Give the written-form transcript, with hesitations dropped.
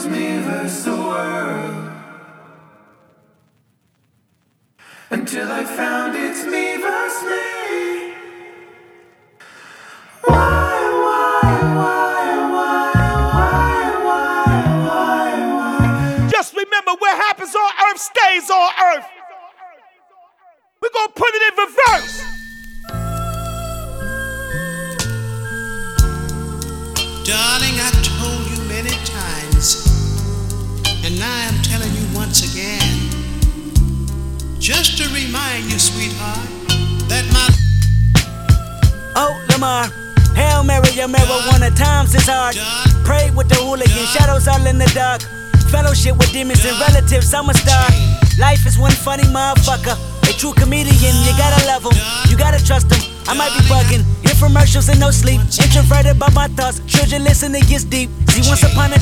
me versus the world. Until I found it's me versus me. Why? Just remember, what happens on earth stays on earth. We're gonna put it in reverse. Darling, I told you many times, and now I'm telling you once again, just to remind you, sweetheart, that my... Oh, Lamar, Hail Mary, your marijuana times is hard. Pray with the hooligan, shadows all in the dark. Fellowship with demons and relatives, I'm a star. Life is one funny motherfucker. A true comedian, you gotta love him, you gotta trust him. I might be bugging, infomercials and no sleep. Introverted by my thoughts, children listen, it gets deep. See, once upon a